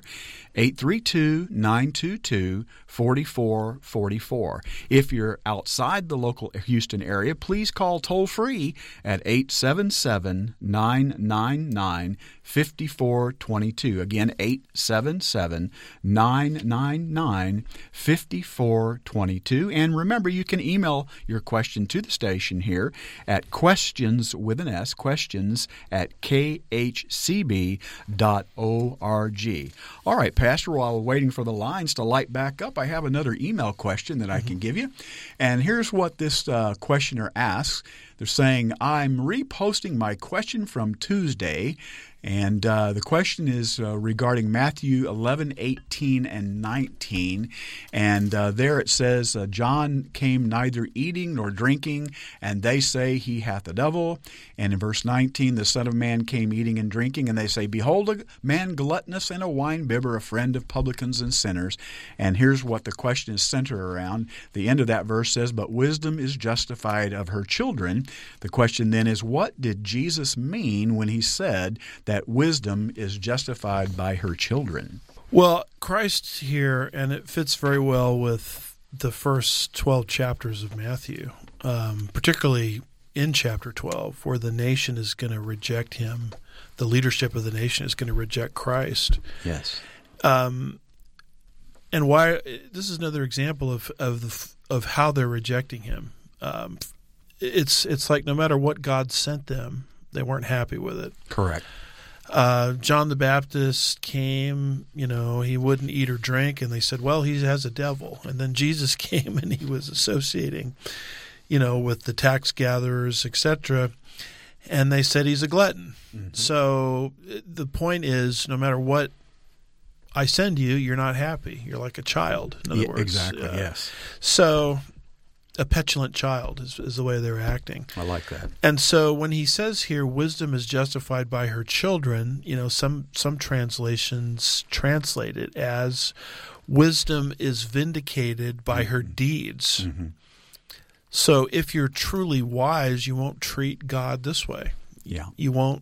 832-922-4444. If you're outside the local Houston area, please call toll-free at 877-999-5422. Again, 877-999-5422. And remember, you can email your question to the station here at questions with an S, questions@khcb.org. All right, Pastor, while we're waiting for the lines to light back up, I have another email question that I can give you. And here's what this questioner asks. They're saying, I'm reposting my question from Tuesday, and the question is regarding Matthew 11:18 and 19. And there it says, John came neither eating nor drinking, and they say he hath a devil. And in verse 19, the Son of Man came eating and drinking, and they say, Behold, a man gluttonous and a winebibber, a friend of publicans and sinners. And here's what the question is centered around. The end of that verse says, But wisdom is justified of her children. The question then is, what did Jesus mean when he said that wisdom is justified by her children? Well, Christ here, and it fits very well with the first 12 chapters of Matthew, particularly in chapter 12, where the nation is going to reject him. The leadership of the nation is going to reject Christ. Yes. And why? This is another example of how they're rejecting him. It's like no matter what God sent them, they weren't happy with it. Correct. John the Baptist came, he wouldn't eat or drink, and they said, well, he has a devil. And then Jesus came, and he was associating, with the tax gatherers, etc., and they said he's a glutton. Mm-hmm. So the point is, no matter what I send you, you're not happy. You're like a child, in other words. Exactly, yes. So a petulant child is the way they're acting. I like that. And so when he says here, wisdom is justified by her children, some translations translate it as wisdom is vindicated by her deeds. Mm-hmm. So if you're truly wise, you won't treat God this way. Yeah. You won't,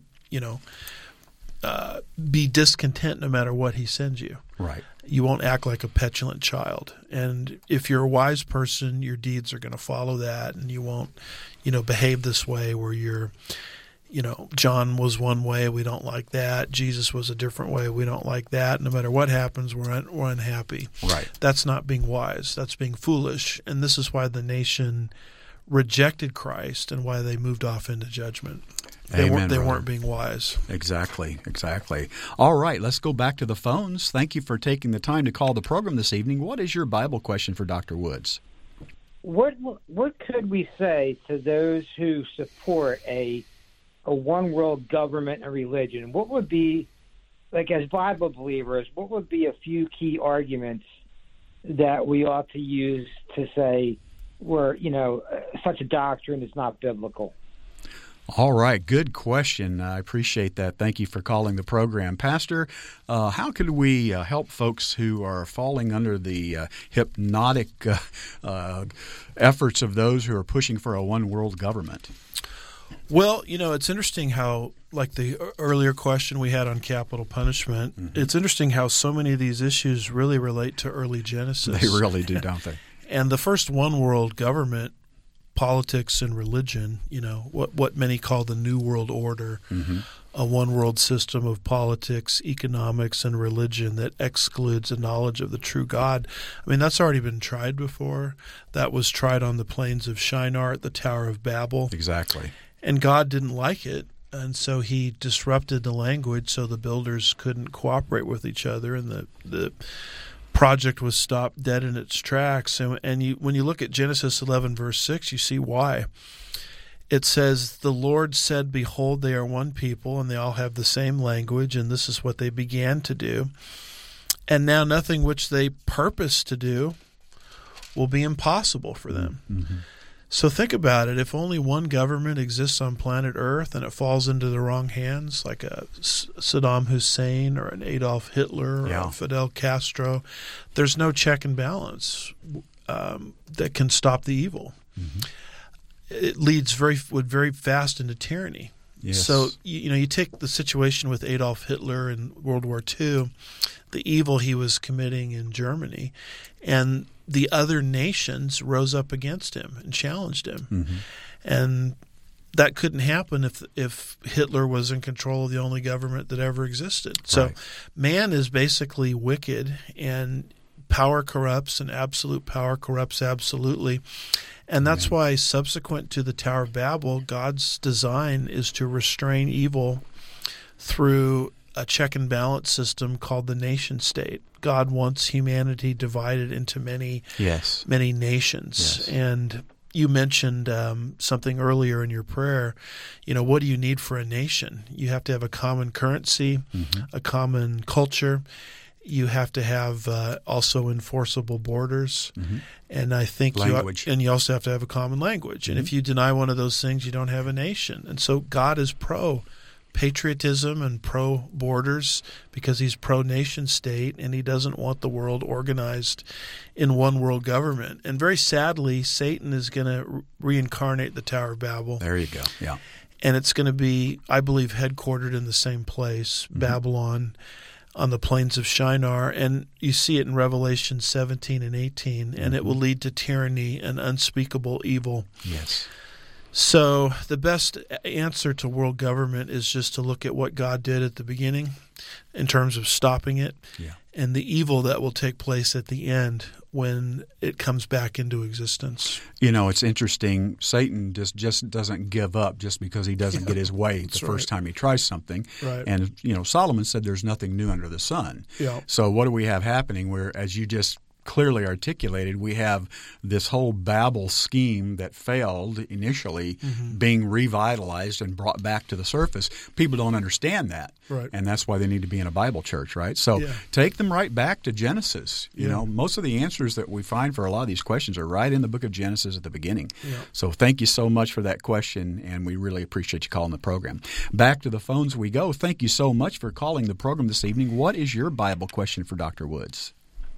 be discontent no matter what he sends you. Right. You won't act like a petulant child. And if you're a wise person, your deeds are going to follow that, and you won't, behave this way where you're, John was one way, we don't like that. Jesus was a different way, we don't like that. No matter what happens, we're unhappy. Right. That's not being wise. That's being foolish. And this is why the nation rejected Christ and why they moved off into judgment. They weren't being wise. Exactly. All right, let's go back to the phones. Thank you for taking the time to call the program this evening. What is your Bible question for Dr. Woods? What could we say to those who support a one world government and religion? What would be, like, as Bible believers, what would be a few key arguments that we ought to use to say such a doctrine is not biblical? All right, good question. I appreciate that. Thank you for calling the program. Pastor, how could we help folks who are falling under the hypnotic efforts of those who are pushing for a one-world government? Well, it's interesting how, like the earlier question we had on capital punishment, it's interesting how so many of these issues really relate to early Genesis. They really do, don't they? And the first one-world government, politics and religion, what many call the New World Order, a one-world system of politics, economics, and religion that excludes a knowledge of the true God. I mean, that's already been tried before. That was tried on the plains of Shinar at the Tower of Babel. Exactly. And God didn't like it, and so he disrupted the language so the builders couldn't cooperate with each other, and the project was stopped dead in its tracks. And when you look at Genesis 11, verse 6, you see why. It says, "The Lord said, Behold, they are one people, and they all have the same language, and this is what they began to do. And now nothing which they purpose to do will be impossible for them." Mm-hmm. So think about it. If only one government exists on planet Earth and it falls into the wrong hands, like a Saddam Hussein or an Adolf Hitler or a Fidel Castro, there's no check and balance that can stop the evil. Mm-hmm. It leads very fast into tyranny. Yes. So you take the situation with Adolf Hitler in World War II, the evil he was committing in Germany, and the other nations rose up against him and challenged him. Mm-hmm. And that couldn't happen if Hitler was in control of the only government that ever existed. So man is basically wicked, and power corrupts, and absolute power corrupts absolutely. And that's why subsequent to the Tower of Babel, God's design is to restrain evil through a check and balance system called the nation state. God wants humanity divided into many nations. Yes. And you mentioned something earlier in your prayer. What do you need for a nation? You have to have a common currency, a common culture. You have to have also enforceable borders, and I think you also have to have a common language. And if you deny one of those things, you don't have a nation. And so God is pro-patriotism and pro-borders because he's pro-nation state, and he doesn't want the world organized in one world government. And very sadly, Satan is going to reincarnate the Tower of Babel. There you go. Yeah. And it's going to be, I believe, headquartered in the same place, Babylon, on the plains of Shinar, and you see it in Revelation 17 and 18, and it will lead to tyranny and unspeakable evil. Yes. So the best answer to world government is just to look at what God did at the beginning in terms of stopping it, and the evil that will take place at the end when it comes back into existence. It's interesting. Satan just doesn't give up just because he doesn't get his way the first time he tries something. Right. And, Solomon said there's nothing new under the sun. Yeah. So what do we have happening where, as you just clearly articulated, we have this whole Babel scheme that failed initially being revitalized and brought back to the surface. People don't understand that. Right. And that's why they need to be in a Bible church, right? So take them right back to Genesis. You know, most of the answers that we find for a lot of these questions are right in the book of Genesis at the beginning. Yeah. So thank you so much for that question, and we really appreciate you calling the program. Back to the phones we go. Thank you so much for calling the program this evening. What is your Bible question for Dr. Woods?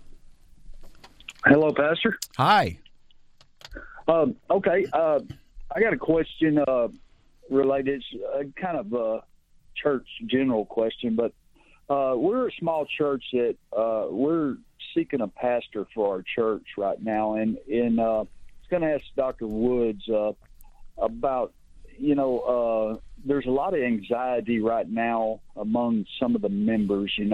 Hello, Pastor. Hi. Okay. I got a question related, kind of a church general question, but we're a small church that we're seeking a pastor for our church right now, and I was going to ask Dr. Woods about, there's a lot of anxiety right now among some of the members, and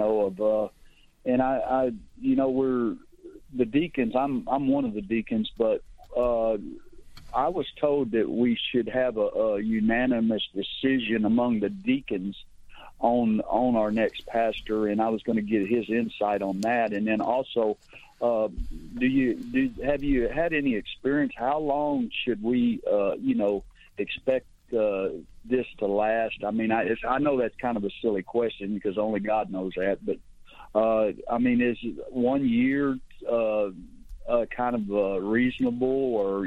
I we're the deacons. I'm one of the deacons, but I was told that we should have a unanimous decision among the deacons on our next pastor, and I was going to get his insight on that. And then also, have you had any experience? How long should we, expect this to last? I mean, I know that's kind of a silly question because only God knows that, but is 1 year kind of reasonable, or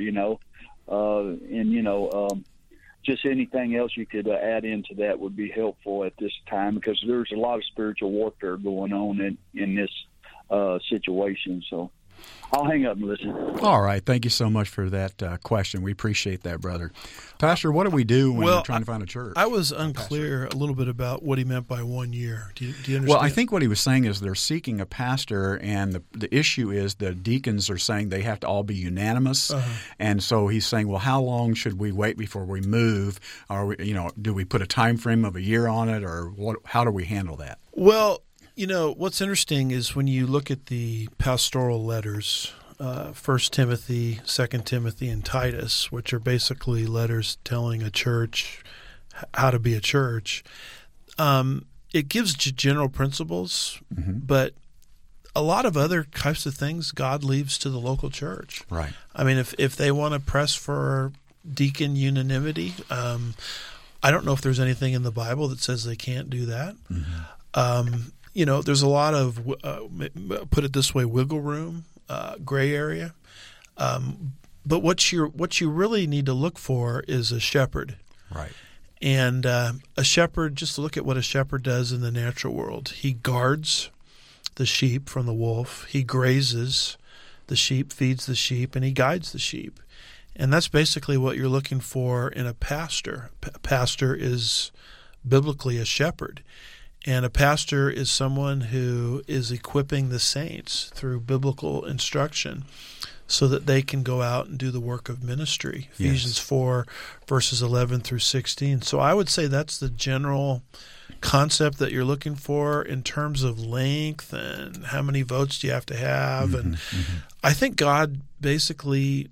just anything else you could add into that would be helpful at this time, because there's a lot of spiritual warfare going on in this situation. So I'll hang up and listen. All right. Thank you so much for that question. We appreciate that, brother. Pastor, what do we do when we're trying to find a church? I was unclear a little bit about what he meant by 1 year. Do you understand? Well, I think what he was saying is they're seeking a pastor, and the issue is the deacons are saying they have to all be unanimous. Uh-huh. And so he's saying, well, how long should we wait before we move? Or, do we put a time frame of a year on it, or how do we handle that? Well, what's interesting is when you look at the pastoral letters, 1 Timothy, 2 Timothy, and Titus, which are basically letters telling a church how to be a church, it gives general principles, mm-hmm. but a lot of other types of things God leaves to the local church. Right. I mean, if they want to press for deacon unanimity, I don't know if there's anything in the Bible that says they can't do that. Mm-hmm. There's a lot of, put it this way, wiggle room, gray area. But what you really need to look for is a shepherd. Right. And a shepherd, just look at what a shepherd does in the natural world. He guards the sheep from the wolf. He grazes the sheep, feeds the sheep, and he guides the sheep. And that's basically what you're looking for in a pastor. A pastor is biblically a shepherd. And a pastor is someone who is equipping the saints through biblical instruction so that they can go out and do the work of ministry. Yes. Ephesians 4, verses 11 through 16. So I would say that's the general concept that you're looking for in terms of length and how many votes do you have to have. Mm-hmm, and mm-hmm. I think God basically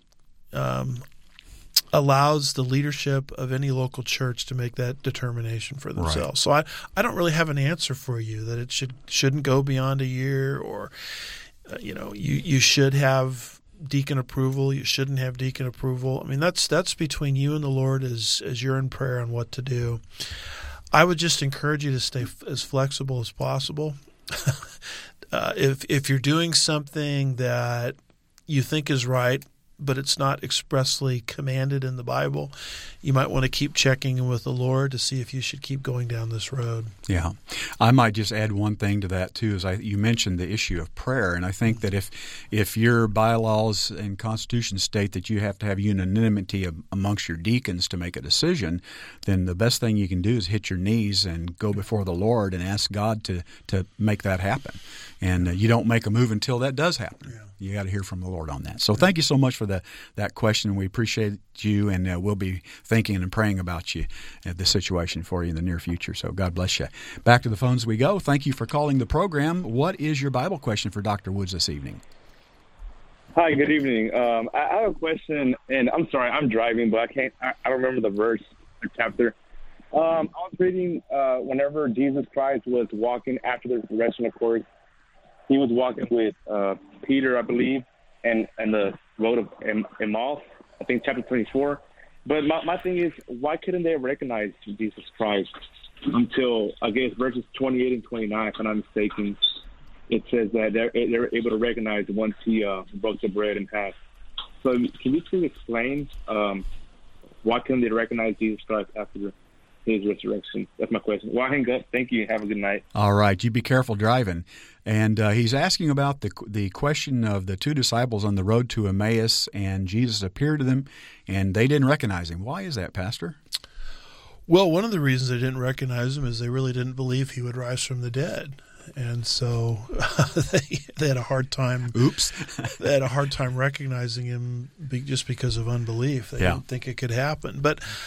allows the leadership of any local church to make that determination for themselves. Right. So I don't really have an answer for you that it shouldn't go beyond a year, or you should have deacon approval, you shouldn't have deacon approval. I mean, that's between you and the Lord as you're in prayer on what to do. I would just encourage you to stay as flexible as possible. If you're doing something that you think is right, but it's not expressly commanded in the Bible, you might want to keep checking in with the Lord to see if you should keep going down this road. Yeah. I might just add one thing to that, too, is you mentioned the issue of prayer, and I think that if your bylaws and constitution state that you have to have unanimity amongst your deacons to make a decision, then the best thing you can do is hit your knees and go before the Lord and ask God to make that happen. And you don't make a move until that does happen. Yeah. You got to hear from the Lord on that. So thank you so much for that question. We appreciate you, and we'll be thinking and praying about you, the situation for you in the near future. So God bless you. Back to the phones we go. Thank you for calling the program. What is your Bible question for Dr. Woods this evening? Hi, good evening. I have a question, and I'm sorry, I'm driving, but I don't remember the verse or chapter. I was reading whenever Jesus Christ was walking after the resurrection, of course, he was walking with Peter, I believe, and the road of Emmaus, I think chapter 24. But my thing is, why couldn't they recognize Jesus Christ until, I guess, verses 28 and 29, if I'm not mistaken? It says that they're able to recognize once he broke the bread in half. So can you please explain why couldn't they recognize Jesus Christ after his resurrection? That's my question. Well, I hang up. Thank you. Have a good night. All right. You be careful driving. And he's asking about the question of the two disciples on the road to Emmaus, and Jesus appeared to them, and they didn't recognize him. Why is that, Pastor? Well, one of the reasons they didn't recognize him is they really didn't believe he would rise from the dead. And so they had a hard time. Oops. They had a hard time recognizing him just because of unbelief. They didn't think it could happen. But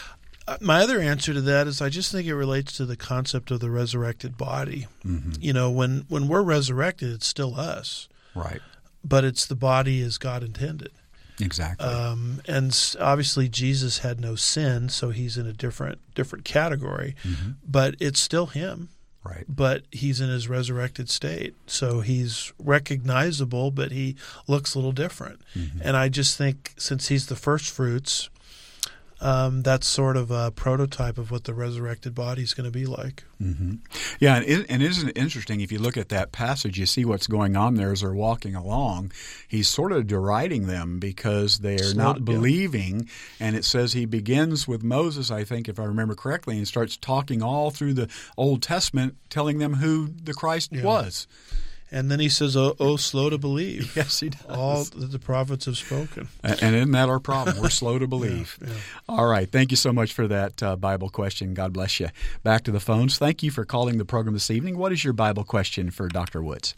My other answer to that is I just think it relates to the concept of the resurrected body. Mm-hmm. When we're resurrected, it's still us. Right. But it's the body as God intended. Exactly. And obviously Jesus had no sin, so he's in a different category. Mm-hmm. But it's still him. Right. But he's in his resurrected state. So he's recognizable, but he looks a little different. Mm-hmm. And I just think since he's the first fruits, that's sort of a prototype of what the resurrected body is going to be like. Mm-hmm. Yeah, and isn't it interesting, if you look at that passage, you see what's going on there as they're walking along. He's sort of deriding them because they're not believing, and it says he begins with Moses, I think, if I remember correctly, and starts talking all through the Old Testament, telling them who the Christ was. And then he says, oh, slow to believe. Yes, he does. All that the prophets have spoken. And isn't that our problem? We're slow to believe. Yeah. All right. Thank you so much for that Bible question. God bless you. Back to the phones. Thank you for calling the program this evening. What is your Bible question for Dr. Woods?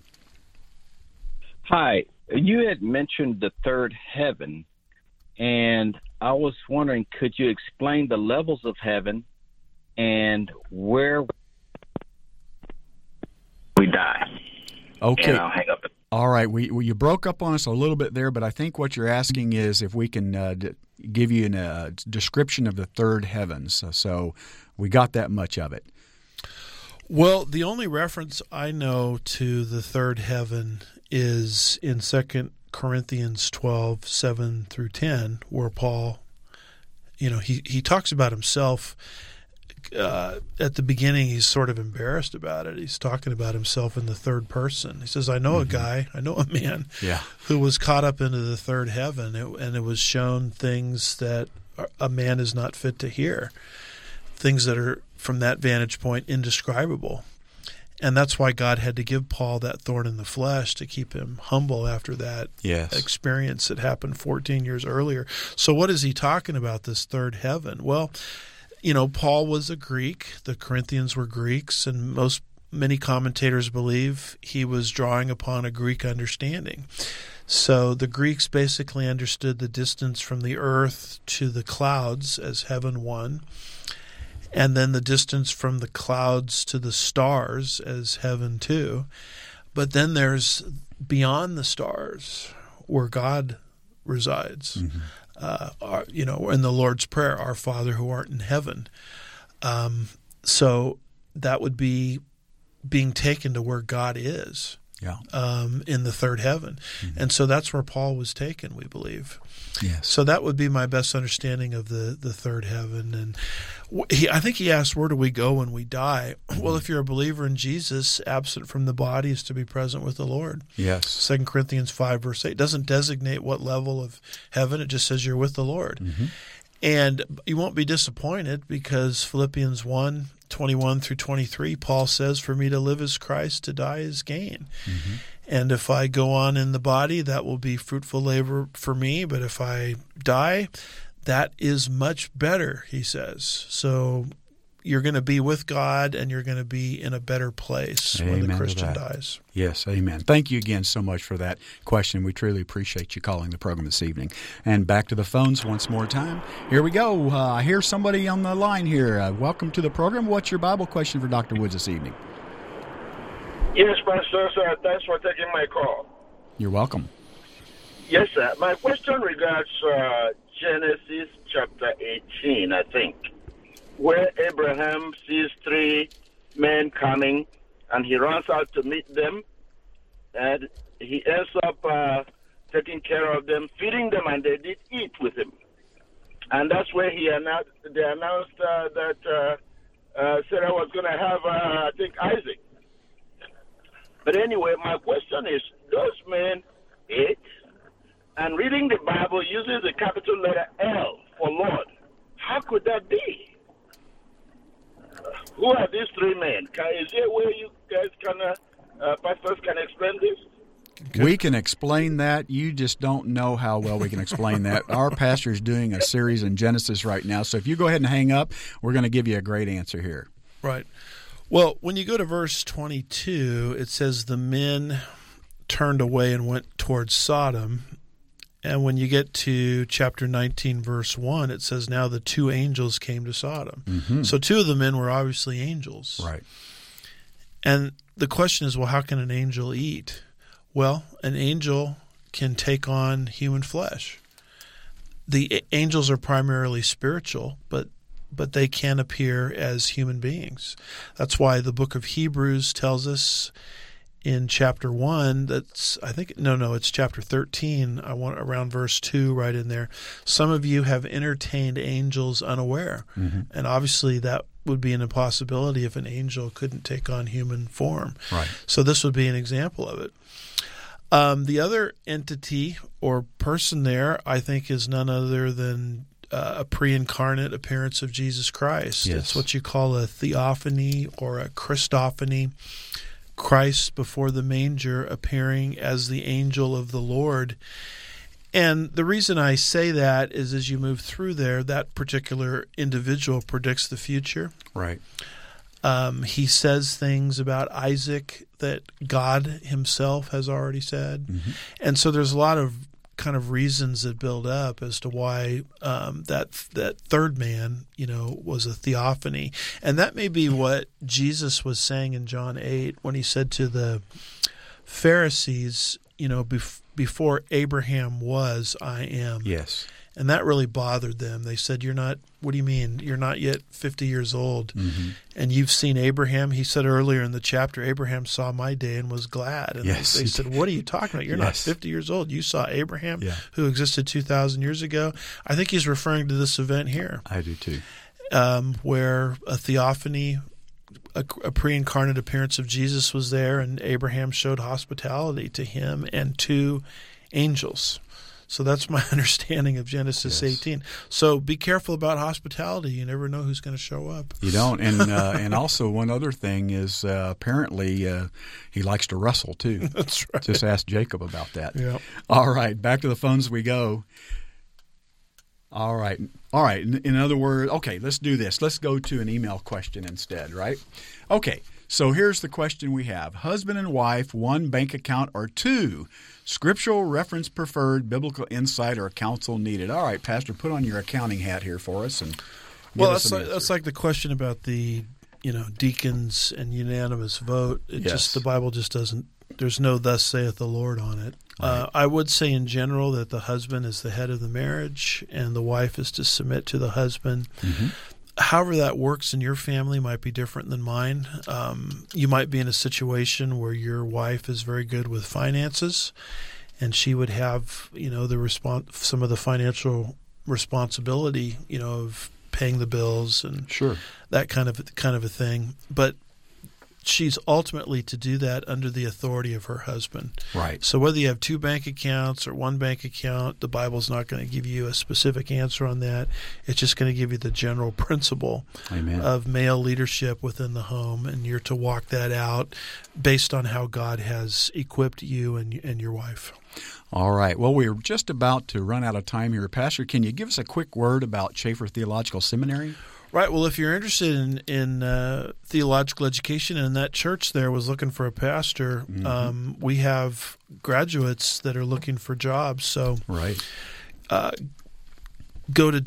Hi. You had mentioned the third heaven, and I was wondering, could you explain the levels of heaven and where we die? Okay. And I'll hang up. All right. You broke up on us a little bit there, but I think what you're asking is if we can give you a description of the third heavens. So we got that much of it. Well, the only reference I know to the third heaven is in 2 Corinthians 12, 7 through 10, where Paul, he talks about himself. At the beginning, he's sort of embarrassed about it. He's talking about himself in the third person. He says, I know a man who was caught up into the third heaven, and it was shown things that a man is not fit to hear, things that are, from that vantage point, indescribable. And that's why God had to give Paul that thorn in the flesh to keep him humble after that experience that happened 14 years earlier. So what is he talking about, this third heaven? Well, Paul was a Greek. The Corinthians were Greeks, and many commentators believe he was drawing upon a Greek understanding. So the Greeks basically understood the distance from the earth to the clouds as heaven one, and then the distance from the clouds to the stars as heaven two. But then there's beyond the stars where God resides. Mm-hmm. In the Lord's Prayer, our Father who art in heaven. So that would be being taken to where God is in the third heaven. Mm-hmm. And so that's where Paul was taken, we believe. Yes. So that would be my best understanding of the third heaven. And I think he asked, where do we go when we die? Well, if you're a believer in Jesus, absent from the body is to be present with the Lord. Yes. 2 Corinthians 5, verse 8 doesn't designate what level of heaven. It just says you're with the Lord. Mm-hmm. And you won't be disappointed because Philippians 1, 21 through 23, Paul says, for me to live is Christ, to die is gain. Mm-hmm. And if I go on in the body, that will be fruitful labor for me. But if I die, that is much better, he says. So you're going to be with God, and you're going to be in a better place when the Christian dies. Yes, amen. Thank you again so much for that question. We truly appreciate you calling the program this evening. And back to the phones once more time. Here we go. I hear somebody on the line here. Welcome to the program. What's your Bible question for Dr. Woods this evening? Yes, Pastor, sir. Thanks for taking my call. You're welcome. Yes, sir. My question regards Genesis chapter 18, I think, where Abraham sees three men coming, and he runs out to meet them, and he ends up taking care of them, feeding them, and they did eat with him. And that's where they announced that Sarah was going to have, I think, Isaac. But anyway, my question is, those men ate, and reading the Bible uses the capital letter L for Lord. How could that be? Who are these three men? Is there a way you guys pastors can explain this? We can explain that. You just don't know how well we can explain that. Our pastor is doing a series in Genesis right now, so if you go ahead and hang up, we're going to give you a great answer here. Right. Well, when you go to verse 22, it says the men turned away and went towards Sodom, And when you get to chapter 19, verse 1, it says, now the two angels came to Sodom. Mm-hmm. So two of the men were obviously angels. Right. And the question is, well, how can an angel eat? Well, an angel can take on human flesh. The angels are primarily spiritual, but they can appear as human beings. That's why the book of Hebrews tells us in chapter 1, it's chapter 13, around verse 2 right in there. Some of you have entertained angels unaware. Mm-hmm. And obviously that would be an impossibility if an angel couldn't take on human form. Right. So this would be an example of it. The other entity or person there, I think, is none other than a pre-incarnate appearance of Jesus Christ. Yes. It's what you call a theophany or a Christophany. Christ before the manger appearing as the angel of the Lord. And the reason I say that is as you move through there, that particular individual predicts the future. Right. He says things about Isaac that God himself has already said. Mm-hmm. And so there's a lot of kind of reasons that build up as to why that third man, was a theophany. And that may be what Jesus was saying in John 8 when he said to the Pharisees, before Abraham was, I am. Yes. And that really bothered them. They said, what do you mean? You're not yet 50 years old. Mm-hmm. And you've seen Abraham. He said earlier in the chapter, Abraham saw my day and was glad. And yes. they said, what are you talking about? You're not 50 years old. You saw Abraham who existed 2,000 years ago. I think he's referring to this event here. I do too. Where a theophany, a pre-incarnate appearance of Jesus was there, and Abraham showed hospitality to him and to angels. So that's my understanding of Genesis 18. So be careful about hospitality. You never know who's going to show up. You don't. And also one other thing is apparently he likes to wrestle too. That's right. Just ask Jacob about that. Yeah. All right. Back to the phones we go. All right. In other words, okay, let's do this. Let's go to an email question instead, right? Okay. So here's the question we have. Husband and wife, one bank account or two? Scriptural reference preferred, biblical insight or counsel needed. All right, Pastor, put on your accounting hat here for us. And that's like the question about the deacons and unanimous vote. The Bible just doesn't. There's no "Thus saith the Lord" on it. Right. I would say in general that the husband is the head of the marriage and the wife is to submit to the husband. Mm-hmm. However that works in your family might be different than mine. You might be in a situation where your wife is very good with finances, and she would have, some of the financial responsibility, of paying the bills and that kind of a thing. But she's ultimately to do that under the authority of her husband. Right. So whether you have two bank accounts or one bank account, the Bible's not going to give you a specific answer on that. It's just going to give you the general principle of male leadership within the home, and you're to walk that out based on how God has equipped you and your wife. All right. Well, we're just about to run out of time here. Pastor, can you give us a quick word about Chafer Theological Seminary? Right. Well, if you're interested in theological education and that church there was looking for a pastor, we have graduates that are looking for jobs. So go to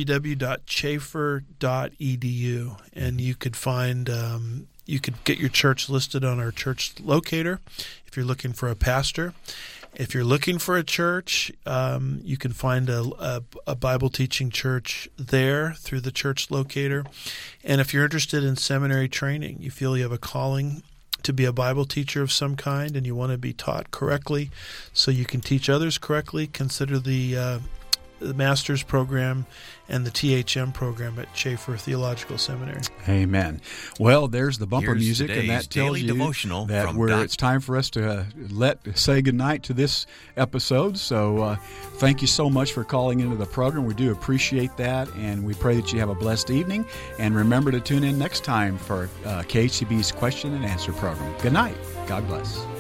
www.chafer.edu and you could find you could get your church listed on our church locator if you're looking for a pastor. If you're looking for a church, you can find a Bible teaching church there through the church locator. And if you're interested in seminary training, you feel you have a calling to be a Bible teacher of some kind and you want to be taught correctly so you can teach others correctly, consider the master's program and the THM program at Chafer Theological Seminary. Amen. Well, there's the bumper Here's music, and that tells you that it's time for us to say goodnight to this episode. So thank you so much for calling into the program. We do appreciate that, and we pray that you have a blessed evening. And remember to tune in next time for KHCB's Question and Answer program. Good night. God bless.